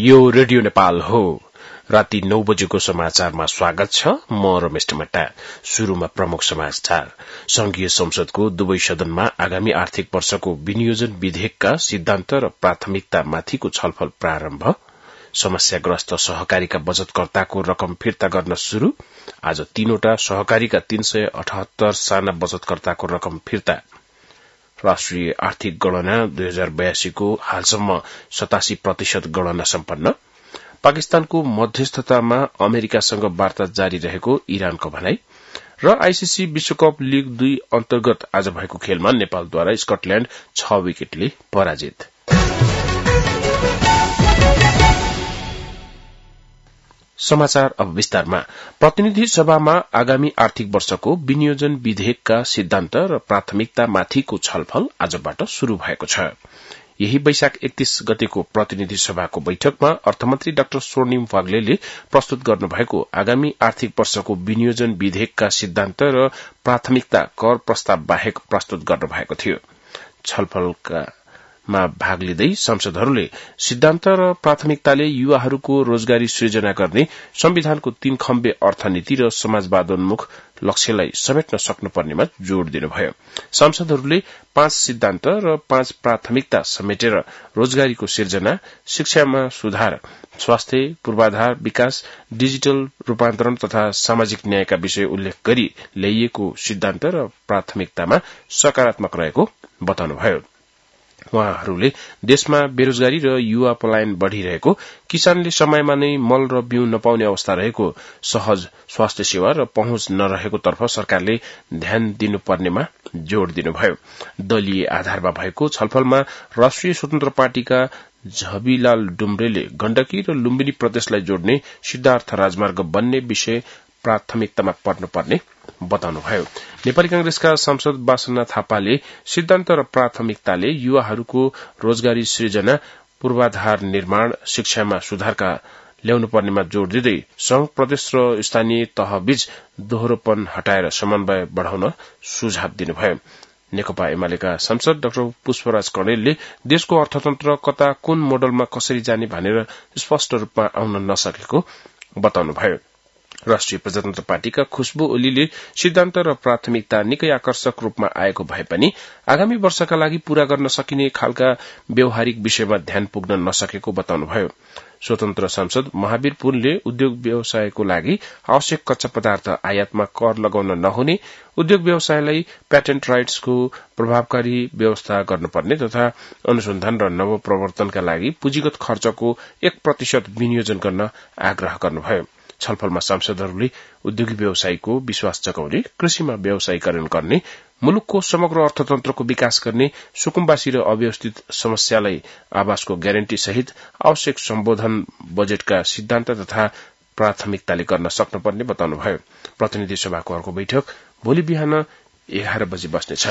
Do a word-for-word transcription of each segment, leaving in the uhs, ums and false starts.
यो रेडियो नेपाल हो। राति नौ बजेको समाचारमा स्वागत छ। म रमेश टमट्टा। शुरूमा प्रमुख समाचार। संघीय संसदको दुवै सदनमा आगामी आर्थिक वर्षको विनियोजन विधेयकका सिद्धान्त र प्राथमिकतामाथिको छलफल प्रारम्भ। समस्याग्रस्त सहकारीका बचतकर्ताको रकम फिर्ता गर्न शुरू। आज तीनवटा सहकारीका तीन सय अठहत्तर साना बचतकर्ताको रकम फिर्ता। राष्ट्रिय आर्थिक गणना दुई हजार बयासीको हालसम्म सतासी प्रतिशत गणना सम्पन्न। पाकिस्तानको मध्यस्थतामा अमेरिकासँग वार्ता जारी रहेको इरानको भनाई र आईसीसी विश्वकप लीग दुई अन्तर्गत आज भएको खेलमा नेपालद्वारा स्कटल्याण्ड छ विकेटले पराजित। समाचार अब विस्तारमा। प्रतिनिधि सभामा आगामी आर्थिक वर्षको विनियोजन विधेयकका सिद्धान्त र प्राथमिकतामाथिको छलफल आजबाट शुरू भएको छ। यही वैशाख एकतीस गतेको प्रतिनिधि सभाको बैठकमा अर्थमन्त्री डाक्टर स्वर्णिम वाग्लेले प्रस्तुत गर्नुभएको आगामी आर्थिक वर्षको विनियोजन विधेयकका सिद्धान्त र प्राथमिकता कर प्रस्ताव बाहेक प्रस्तुत गर्नुभएको थियो। छलफलका मा भाग लिँदै सांसदहरूले सिद्धान्त र प्राथमिकताले युवाहरूको रोजगारी सृजना गर्ने संविधानको तीन खम्बे अर्थनीति र समाजवादोन्मुख लक्ष्यलाई समेट्न सक्नुपर्नेमा जोड़ दिनुभयो। सांसदहरूले पाँच सिद्धान्त र पाँच प्राथमिकता समेटेर रोजगारीको सिर्जना, शिक्षामा सुधार, स्वास्थ्य, पूर्वाधार विकास, डिजिटल रूपान्तरण तथा सामाजिक न्यायका विषय उल्लेख गरी ल्याइएको सिद्धान्त र प्राथमिकतामा सकारात्मक रहेको बताउनुभयो। उहाँहरूले देशमा बेरोजगारी र युवा पलायन बढ़िरहेको, किसानले समयमा नै मल र बिउ नपाउने अवस्था रहेको, सहज स्वास्थ्य सेवा र पहुँच नरहेको तर्फ सरकारले ध्यान दिनुपर्नेमा जोड़ दिनुभयो। दलीय आधारमा भएको छलफलमा राष्ट्रिय स्वतन्त्र पार्टीका झबीलाल डुम्रेले गण्डकी र लुम्बिनी प्रदेशलाई जोड्ने सिद्धार्थ राजमार्ग बन्ने विषय प्राथमिकतामा पर्नुपर्ने बताउनुभयो। नेपाली कांग्रेसका सांसद वासना थापाले सिद्धान्त र प्राथमिकताले युवाहरूको रोजगारी सृजना, पूर्वाधार निर्माण, शिक्षामा सुधारका ल्याउनु पर्नेमा जोड़ दिँदै संघ, प्रदेश र स्थानीय तहबीच दोहोरोपन हटाएर समन्वय बढ़ाउन सुझाव दिनुभयो। नेकपा एमालेका सांसद डाक्टर पुष्पराज कणेलले देशको अर्थतन्त्र कता कुन मोडलमा कसरी जाने भनेर स्पष्ट रूपमा आउन नसकेको बताउनुभयो। राष्ट्रिय प्रजातन्त्र पार्टीका खुशबु ओलीले सिद्धान्त र प्राथमिकता निकै आकर्षक रूपमा आएको भए पनि आगामी वर्षका लागि पूरा गर्न सकिने खालका व्यावहारिक विषयमा ध्यान पुग्न नसकेको बताउनुभयो। स्वतन्त्र सांसद महावीर पुनले उद्योग व्यवसायको लागि आवश्यक कच्चा पदार्थ आयातमा कर लगाउन नहुने, उद्योग व्यवसायलाई प्याटेन्ट राइट्सको प्रभावकारी व्यवस्था गर्नुपर्ने तथा अनुसन्धान र नवप्रवर्तनका लागि पुँजीगत खर्चको एक प्रतिशत विनियोजन गर्न आग्रह गर्नुभयो। छलफलमा सांसदहरूले उद्योगी व्यवसायको विश्वास जगाउने, कृषिमा व्यवसायीकरण गर्ने, मुलुकको समग्र अर्थतन्त्रको विकास गर्ने, सुकुम्बासी र अव्यवस्थित समस्यालाई आवासको ग्यारेन्टी सहित आवश्यक सम्बोधन बजेटका सिद्धान्त तथा प्राथमिकताले गर्न सक्नुपर्ने बताउनुभयो। प्रतिनिधि सभाको अर्को बैठक भोलि बिहान एघार बजे बस्नेछ।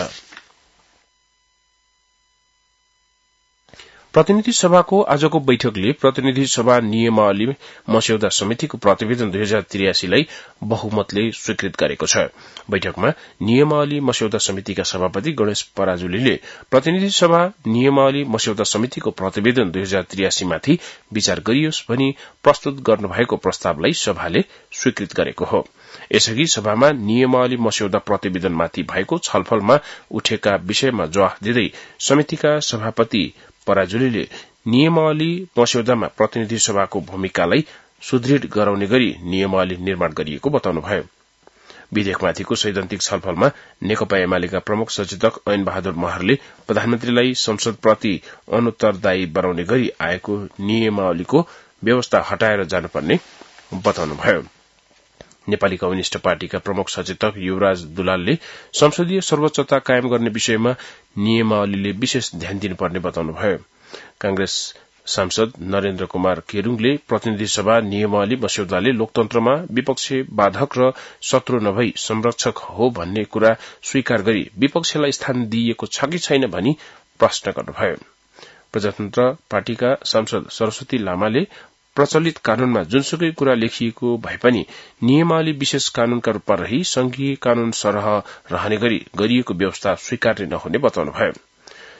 प्रतिनिधि सभाको आजको बैठकले प्रतिनिधि सभा नियमावली मस्यौदा समितिको प्रतिवेदन दुई हजार त्रियासीलाई बहुमतले स्वीकृत गरेको छ। बैठकमा नियमावली मस्यौदा समितिका सभापति गणेश पराजुलीले प्रतिनिधि सभा नियमावली मस्यौदा समितिको प्रतिवेदन दुई हजार त्रियासीमाथि विचार गरियोस् भनी प्रस्तुत गर्नुभएको प्रस्तावलाई सभाले स्वीकृत गरेको हो। यसअघि सभामा नियमावली मस्यौदा प्रतिवेदनमाथि भएको छलफलमा उठेका विषयमा जवाफ दिँदै समितिका सभापति पराजुलीले नियमावली मस्यौदामा प्रतिनिधि सभाको भूमिकालाई सुदृढ़ गराउने गरी नियमावली निर्माण गरिएको बताउनुभयो। विधेयकमाथिको सैद्धान्तिक छलफलमा नेकपा एमालेका प्रमुख सचेतक ऐन बहादुर महरले प्रधानमन्त्रीलाई संसदप्रति अनुत्तरदायी बनाउने गरी आएको नियमावलीको व्यवस्था हटाएर जानुपर्ने बताउनुभयो। नेपाली कम्युनिष्ट पार्टीका प्रमुख सचेतक युवराज दुलालले संसदीय सर्वोच्चता कायम गर्ने विषयमा नियमावलीले विशेष ध्यान दिनुपर्ने बताउनुभयो। कांग्रेस सांसद नरेन्द्र कुमार केरूङले प्रतिनिधि सभा नियमावली मस्यौदाले लोकतन्त्रमा विपक्षी बाधक र शत्रु नभई संरक्षक हो भन्ने कुरा स्वीकार गरी विपक्षलाई स्थान दिइएको छ कि छैन भनी प्रश्न गर्नुभयो। प्रजातन्त्र पार्टीका सांसद सरस्वती लामाले प्रचलित कानूनमा जुनसुकै कुरा लेखिएको भए पनि नियमावली विशेष कानूनका रूपमा रही संघीय कानून सरह रहने गरी गरिएको व्यवस्था स्वीकार्य नहुने बताउनुभयो।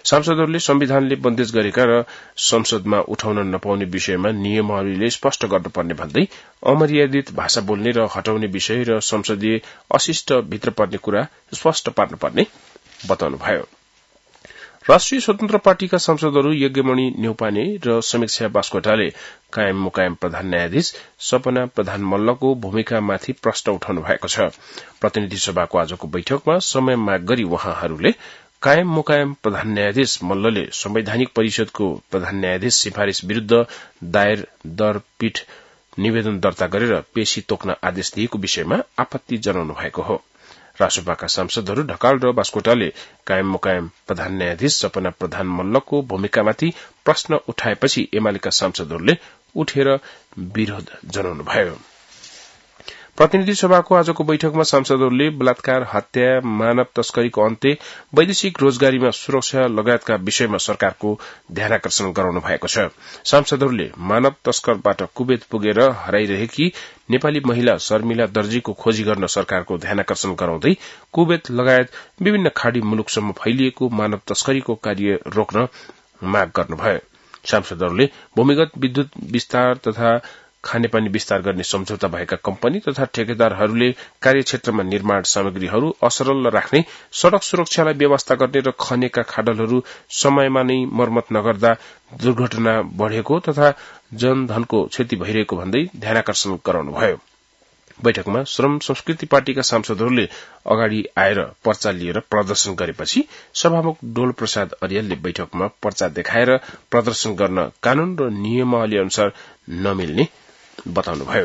सांसदहरूले संविधानले बन्देज गरेका र संसदमा उठाउन नपाउने विषयमा नियमावलीले स्पष्ट गर्नुपर्ने भन्दै अमर्यादित भाषा बोल्ने र हटाउने विषय र संसदीय अशिष्ट भित्र पर्ने कुरा स्पष्ट पार्नुपर्ने बताउनुभयो। राष्ट्रिय स्वतन्त्र पार्टीका सांसदहरू यज्ञमणि न्यौपाने र समीक्षा बास्कोटाले कायम मुकायम प्रधान न्यायाधीश सपना प्रधान मल्लको भूमिकामाथि प्रश्न उठाउनु भएको छ। प्रतिनिधि सभाको आजको बैठकमा समय माग गरी उहाँहरूले कायम मुकायम प्रधान न्यायाधीश मल्लले संवैधानिक परिषदको प्रधान न्यायाधीश सिफारिश विरूद्ध दायर दरपीठ निवेदन दर्ता गरेर पेशी तोक्न आदेश दिएको विषयमा आपत्ति जनाउनु भएको हो। राष्ट्रसभाका सांसदहरू ढकाल र बास्कोटाले कायम मुकायम प्रधान न्यायाधीश सपना प्रधान मल्लको भूमिकामाथि प्रश्न उठाएपछि एमालेका सांसदहरूले उठेर विरोध जनाउनुभयो। प्रतिनिधि सभाको आजको बैठकमा सांसदहरूले बलात्कार, हत्या, मानव तस्करीको अन्त्य, वैदेशिक रोजगारीमा सुरक्षा लगायतका विषयमा सरकारको ध्यानाकर्षण गराउनु भएको छ। सांसदहरूले मानव तस्करबाट कुवेत पुगेर हराइरहेकी नेपाली महिला शर्मिला दर्जीको खोजी गर्न सरकारको ध्यानाकर्षण गराउँदै कुवेत लगायत विभिन्न खाड़ी मुलुकसम्म फैलिएको मानव तस्करीको कार्य रोक्न माग गर्नुभयो। सांसदहरूले भूमिगत विद्युत विस्तार तथा खानेपानी विस्तार गर्ने सम्झौता भएका कम्पनी तथा ठेकेदारहरूले कार्यक्षेत्रमा निर्माण सामग्रीहरू असरल राख्ने, सड़क सुरक्षालाई व्यवस्था गर्ने र खनेका खाडलहरू समयमा नै मर्मत नगर्दा दुर्घटना बढ़ेको तथा जनधनको क्षति भइरहेको भन्दै ध्यानाकर्षण गराउनुभयो। बैठकमा श्रम संस्कृति पार्टीका सांसदहरूले अगाडि आएर पर्चा लिएर प्रदर्शन गरेपछि सभामुख डोल प्रसाद अर्यालले बैठकमा पर्चा देखाएर प्रदर्शन गर्न कानून र नियमावली अनुसार नमिल्ने बताउनुभयो।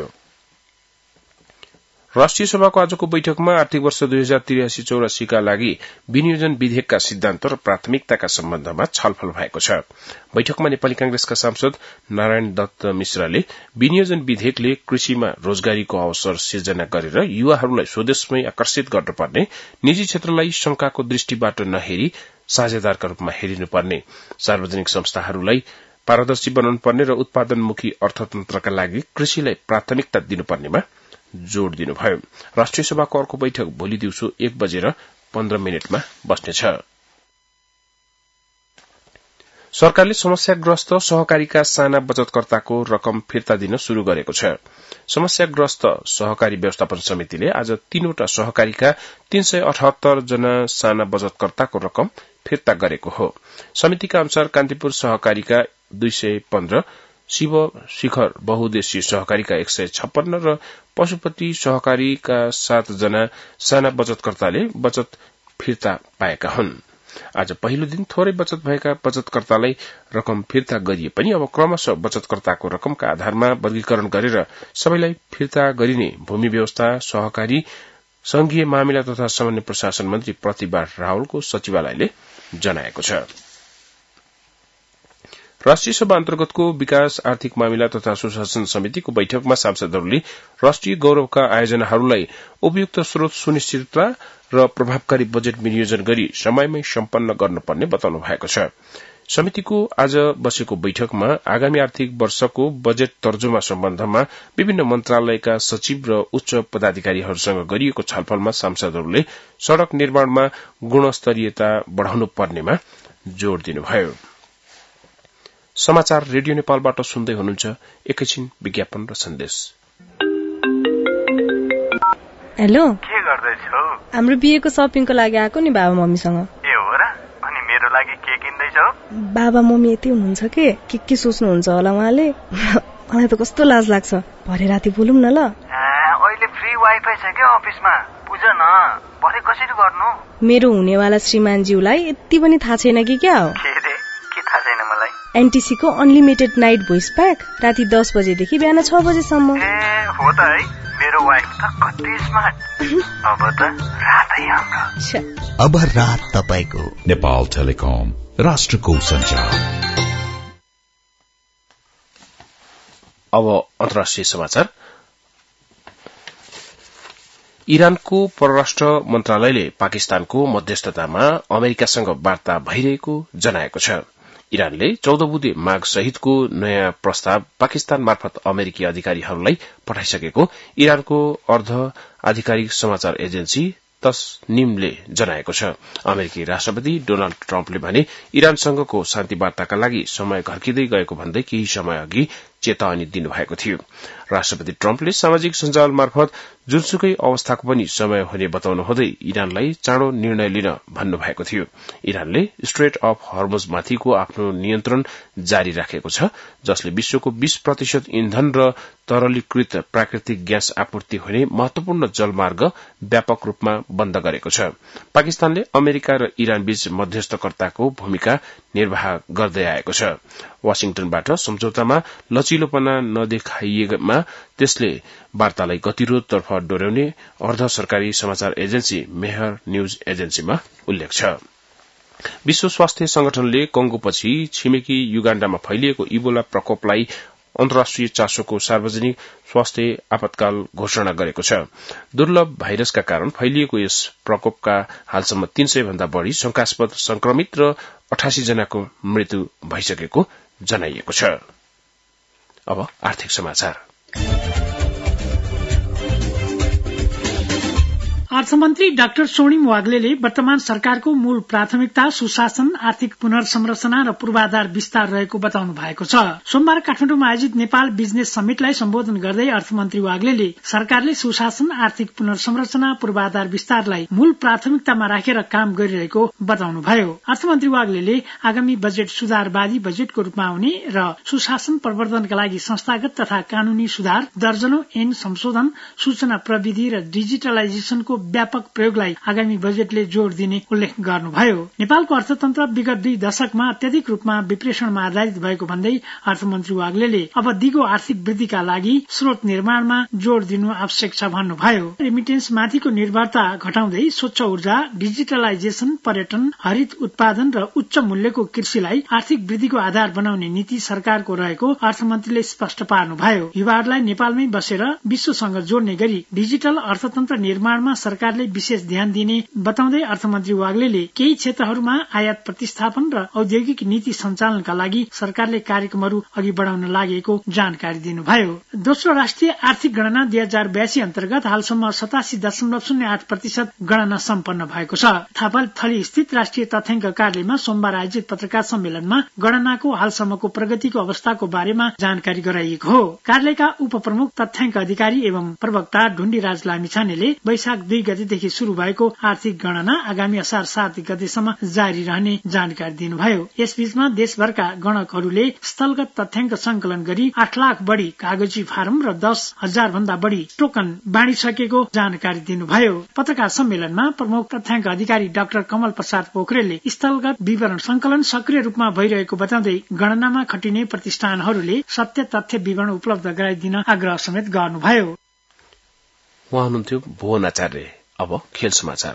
राष्ट्रिय सभाको आजको बैठकमा आर्थिक वर्ष दुई हजार त्रियासी चौरासीका लागि विनियोजन विधेयकका सिद्धान्त र प्राथमिकताका सम्बन्धमा छलफल भएको छ। बैठकमा नेपाली कांग्रेसका सांसद नारायण दत्त मिश्राले विनियोजन विधेयकले कृषिमा रोजगारीको अवसर सिर्जना गरेर युवाहरूलाई स्वदेशमै आकर्षित गर्नुपर्ने, निजी क्षेत्रलाई शंकाको दृष्टिबाट नहेरी साझेदारका रूपमा हेरिनुपर्ने, सार्वजनिक संस्थाहरूलाई पारदर्शी बनाउनुपर्ने र उत्पादनमुखी अर्थतन्त्रका लागि कृषिलाई प्राथमिकता दिनुपर्नेमा जोड़ दिनुभयो। राष्ट्रिय सभाको अर्को बैठक भोलि दिउँसो एक बजेर पन्ध्र मिनटमा बस्नेछ। सरकारले समस्याग्रस्त सहकारीका साना बचतकर्ताको रकम फिर्ता दिन शुरू गरेको छ। समस्याग्रस्त सहकारी व्यवस्थापन समितिले आज तीनवटा सहकारीका तीन सय अठहत्तर जना साना बचतकर्ताको रकम फिर्ता गरेको हो। समितिका अनुसार कान्तिपुर सहकारीका दुई सय पन्ध्र, शिव शिखर बहुद्देश्य सहकारीका एक सय छप्पन्न र पशुपति सहकारीका सात जना साना बचतकर्ताले बचत फिर्ता पाएका हुन्। आज पहिलो दिन थोरै बचत भएका बचतकर्तालाई रकम फिर्ता गरिए पनि अब क्रमशः बचतकर्ताको रकमका आधारमा वर्गीकरण गरेर सबैलाई फिर्ता गरिने भूमि व्यवस्था, सहकारी, संघीय मामिला तथा सामान्य प्रशासन मन्त्री प्रतिभा रावलको सचिवालयले जनाएको छ। राष्ट्रिय सभा अन्तर्गतको विकास आर्थिक मामिला तथा सुशासन समितिको बैठकमा सांसदहरूले राष्ट्रिय गौरवका आयोजनाहरूलाई उपयुक्त स्रोत सुनिश्चितता र प्रभावकारी बजेट विनियोजन गरी समयमै सम्पन्न गर्नुपर्ने बताउनु भएको छ। समितिको आज बसेको बैठकमा आगामी आर्थिक वर्षको बजेट तर्जुमा सम्बन्धमा विभिन्न मन्त्रालयका सचिव र उच्च पदाधिकारीहरूसँग गरिएको छलफलमा सांसदहरूले सड़क निर्माणमा गुणस्तरीयता बढ़ाउनु पर्नेमा जोड़ दिनुभयो। समाचार रेडियो नेपालबाट सुन्दै हुनुहुन्छ। एकैछिन विज्ञापन र सन्देश। हेलो, के गर्दैछौ? हाम्रो बिहेको शपिङको लागि आएको नि बाबा मम्मीसँग। ए हो र? अनि मेरो लागि के किन्दैछौ? बाबा मम्मी यति हुनुहुन्छ के के के सोच्नुहुन्छ होला उहाँले। मलाई त कस्तो लाज लाग्छ। भरे राति बोलौँ न ल। अहिले फ्री वाइफाई छ के अफिसमा? बुझ न, भरे कसरी गर्नु? मेरो हुनेवाला श्रीमानज्यूलाई यति पनि थाहा छैन कि क्या हो? के रे? के थाहा छैन मलाई? एनटीसी को अनलिमिटेड नाइट भोइस प्याक राति दस बजेदेखि बिहान छ बजेसम्म। ए हो त है, मेरो वाइफ त कति स्मार्ट। अब त रातै हाम्रो। अब रात तपाईको। नेपाल टेलिकम, राष्ट्रको संचार। अब अन्तर्राष्ट्रिय समाचार। इरानको परराष्ट्र मन्त्रालयले पाकिस्तानको मध्यस्थतामा अमेरिकासँग वार्ता भइरहेको जनाएको छ। इरानले चौध बुधे माग सहितको नयाँ प्रस्ताव पाकिस्तान मार्फत अमेरिकी अधिकारीहरूलाई पठाइसकेको इरानको अर्ध आधिकारिक समाचार एजेन्सी तस्निमले जनाएको छ। अमेरिकी राष्ट्रपति डोनाल्ड ट्रम्पले भने इरानसँगको शान्ति वार्ताका लागि समय घर्किँदै गएको भन्दै केही समय अघि चेतावनी दिनुभएको थियो। राष्ट्रपति ट्रम्पले सामाजिक सञ्जाल मार्फत जुनसुकै अवस्थाको पनि समय हुने बताउनुहुँदै इरानलाई चाँडो निर्णय लिन भन्नुभएको थियो। इरानले स्ट्रेट अफ हर्मुजमाथिको आफ्नो नियन्त्रण जारी राखेको छ, जसले विश्वको बीस प्रतिशत इन्धन र तरलीकृत प्राकृतिक ग्यास आपूर्ति हुने महत्वपूर्ण जलमार्ग व्यापक रूपमा बन्द गरेको छ। पाकिस्तानले अमेरिका र इरान बीच मध्यस्थकर्ताको भूमिका निर्वाह गर्दै आएको छ। वाशिंगटनबाट सम्झौतामा लचिलोपना नदेखाइएमा त्यसले वार्तालाई गतिरोधतर्फ डोर्याउने अर्ध सरकारी समाचार एजेन्सी मेहर न्यूज एजेन्सीमा उल्लेख छ। विश्व स्वास्थ्य संगठनले कंगोपछि छिमेकी युगाण्डामा फैलिएको इबोला प्रकोपलाई अन्तर्राष्ट्रिय चासोको सार्वजनिक स्वास्थ्य आपतकाल घोषणा गरेको छ। दुर्लभ भाइरसका कारण फैलिएको यस प्रकोपका हालसम्म तीन सय भन्दा बढ़ी शंकास्पद संक्रमित र अठासी जनाको मृत्यु भइसकेको जनाइएको छ। अब आर्थिक समाचार। अर्थमन्त्री डाक्टर स्वर्णिम वाग्लेले वर्तमान सरकारको मूल प्राथमिकता सुशासन, आर्थिक पुनर्संरचना र पूर्वाधार विस्तार रहेको बताउनु भएको छ। सोमबार काठमाडौँमा आयोजित नेपाल बिजनेस समिटलाई सम्बोधन गर्दै अर्थमन्त्री वाग्लेले सरकारले सुशासन, आर्थिक पुनर्संरचना, पूर्वाधार विस्तारलाई मूल प्राथमिकतामा राखेर काम गरिरहेको बताउनुभयो। अर्थमन्त्री वाग्लेले आगामी बजेट सुधारवादी बजेटको रूपमा आउने र सुशासन प्रवर्धनका लागि संस्थागत तथा कानूनी सुधार, दर्जनौं ऐन संशोधन, सूचना प्रविधि र डिजिटलाइजेशनको व्यापक प्रयोगलाई आगामी बजेटले जोड़ दिने उल्लेख गर्नुभयो। नेपालको अर्थतन्त्र विगत दुई दशकमा अत्याधिक रूपमा विप्रेषणमा आधारित भएको भन्दै अर्थमन्त्री वाग्लेले अब दिगो आर्थिक वृद्धिका लागि स्रोत निर्माणमा जोड़ दिनु आवश्यक छ भन्नुभयो। रेमिटेन्स माथिको निर्भरता घटाउँदै स्वच्छ ऊर्जा, डिजिटलाइजेशन, पर्यटन, हरित उत्पादन र उच्च मूल्यको कृषिलाई आर्थिक वृद्धिको आधार बनाउने नीति सरकारको रहेको अर्थमन्त्रीले स्पष्ट पार्नुभयो। युवाहरूलाई नेपालमै बसेर विश्वसँग जोड्ने गरी डिजिटल अर्थतन्त्र निर्माणमा सरकारले विशेष ध्यान दिने बताउँदै अर्थमन्त्री वाग्लेले केही क्षेत्रहरूमा आयात प्रतिस्थापन र औद्योगिक नीति सञ्चालनका लागि सरकारले कार्यक्रमहरू अघि बढ़ाउन लागेको जानकारी दिनुभयो। दोस्रो राष्ट्रिय आर्थिक गणना दुई हजार बयासी अन्तर्गत हालसम्म सतासी दशमलव शून्य आठ प्रतिशत गणना सम्पन्न भएको छ। थापाथली स्थित राष्ट्रिय तथ्याङ्क कार्यालयमा सोमबार आयोजित पत्रकार सम्मेलनमा गणनाको हालसम्मको प्रगतिको अवस्थाको बारेमा जानकारी गराइएको हो। कार्यालयका उपप्रमुख तथ्याङ्क अधिकारी एवं प्रवक्ता ढुण्डीराज लामिछानेले वैशाख दुई गतेदेखि शुरू भएको आर्थिक गणना आगामी असार सात गतेसम्म जारी रहने जानकारी दिनुभयो। यसबीचमा देशभरका गणकहरूले स्थलगत तथ्याङ्क संकलन गरी आठ लाख बढ़ी कागजी फारम र दस हजार भन्दा बढ़ी टोकन बाँडिसकेको जानकारी दिनुभयो। पत्रकार सम्मेलनमा प्रमुख तथ्याङ्क अधिकारी डाक्टर कमल प्रसाद पोखरेलले स्थलगत विवरण संकलन सक्रिय रूपमा भइरहेको बताउँदै गणनामा खटिने प्रतिष्ठानहरूले सत्य तथ्य विवरण उपलब्ध गराइदिन आग्रह समेत गर्नुभयो। उहाँ हुनुहुन्थ्यो भुवन आचार्य। अब खेल समाचार।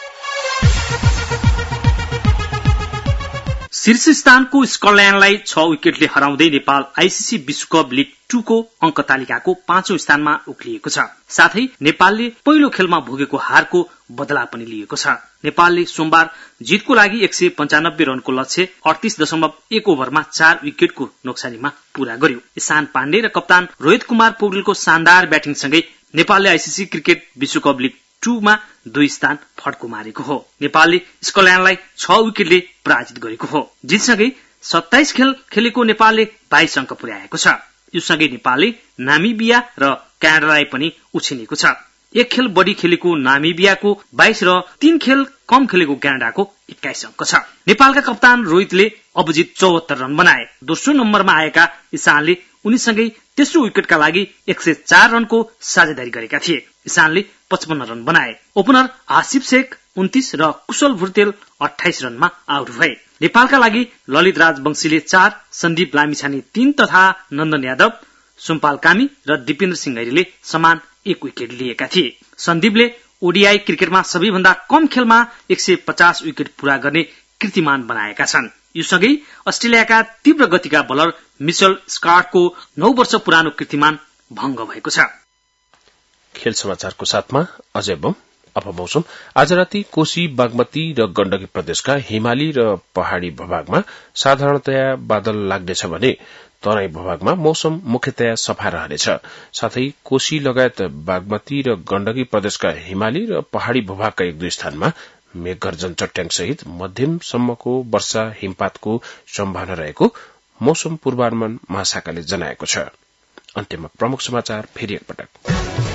शीर्ष स्थानको स्कटल्याण्डलाई छ विकेटले हराउँदै नेपाल आईसीसी विश्वकप लीग टू को अंक तालिकाको पाँचौं स्थानमा उक्लिएको छ। साथै नेपालले पहिलो खेलमा भोगेको हारको बदला पनि लिएको छ। नेपालले सोमबार जितको लागि एक सय पञ्चानब्बे रनको लक्ष्य अडतीस दशमलव एक ओभरमा चार विकेटको नोक्सानीमा पूरा गर्यो। ईशान पाण्डे र कप्तान रोहित कुमार पौडेलको शानदार ब्याटिङसँगै नेपालले आईसीसी क्रिकेट विश्वकप लीग टू मा दुई स्थान फड्को मारेको हो। नेपालले स्कटल्याण्डलाई छ विकेटले पराजित गरेको हो। जितसँगै सत्ताइस खेल खेलेको नेपालले बाइस अंक पुर्याएको छ। यो सँगै नेपालले नामिबिया र क्यानाडालाई पनि उछिनेको छ। एक खेल बढ़ी खेलेको नामिबियाको बाइस र तीन खेल कम खेलेको क्यानाडाको एक्काइस अंक छ। नेपालका कप्तान रोहितले अभिजित चौहत्तर रन बनाए। दोस्रो नम्बरमा आएका ईशानले उनीसँगै तेस्रो विकेटका लागि एक सय चार रनको साझेदारी गरेका थिए। ईशानले पचपन्न रन बनाए। ओपनर आसिफ शेख उन्तीस र कुशल भुर्तेल अठाइस रनमा आउट भए। नेपालका लागि ललित राजवंशीले चार, सन्दीप लामिछाने तीन तथा नन्दन यादव, सोमपाल कामी र दिपेन्द्र सिंह गैरीले समान एक विकेट लिएका थिए। सन्दीपले ओडीआई क्रिकेटमा सबैभन्दा कम खेलमा एक सय पचास विकेट पूरा गर्ने कीर्तिमान बनाएका छन्। यो सँगै अस्ट्रेलियाका तीव्र गतिका बलर मिचेल स्कटको नौ वर्ष पुरानो कीर्तिमान भंग भएको छ। खेल समाचारको साथमा अजय बम अब मौसम। आज राति कोशी, बागमती र गण्डकी प्रदेशका हिमाली र पहाड़ी भूभागमा साधारणतया बादल लाग्नेछ भने तराई भूभागमा मौसम मुख्यतया सफा रहनेछ। साथै कोशी लगायत बागमती र गण्डकी प्रदेशका हिमाली र पहाड़ी भूभागका एक दुई स्थानमा मेघगर्जन चट्याङ सहित मध्यमसम्मको वर्षा हिमपातको सम्भावना रहेको मौसम पूर्वानुमान महाशाखाले जनाएको छ। अन्त्यमा प्रमुख समाचार फेरि एकपटक।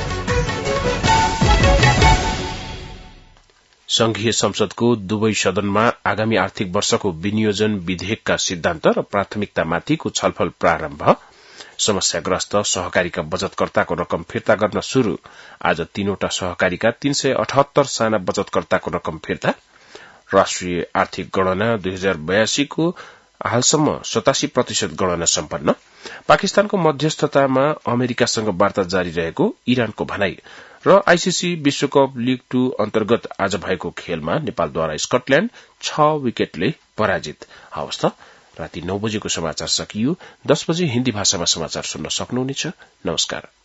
संघीय संसदको दुवै सदनमा आगामी आर्थिक वर्षको विनियोजन विधेयकका सिद्धान्त र प्राथमिकतामाथिको छलफल प्रारम्भ। समस्याग्रस्त सहकारीका बचतकर्ताको रकम फिर्ता गर्न शुरू। आज तीनवटा सहकारीका तीन सय अठहत्तर साना बचतकर्ताको रकम फिर्ता। राष्ट्रिय आर्थिक गणना दुई हजार बयासीको हालसम्म सतासी प्रतिशत गणना सम्पन्न। पाकिस्तानको मध्यस्थतामा अमेरिकासँग वार्ता जारी रहेको इरानको भनाई र आईसीसी विश्वकप लीग टू अन्तर्गत आज भएको खेलमा नेपालद्वारा स्कटल्याण्ड छ विकेटले पराजित। हवस् त, राति नौ बजेको समाचार सकियो। दस बजे हिन्दी भाषामा समाचार सुन्न सक्नुहुनेछ। नमस्कार।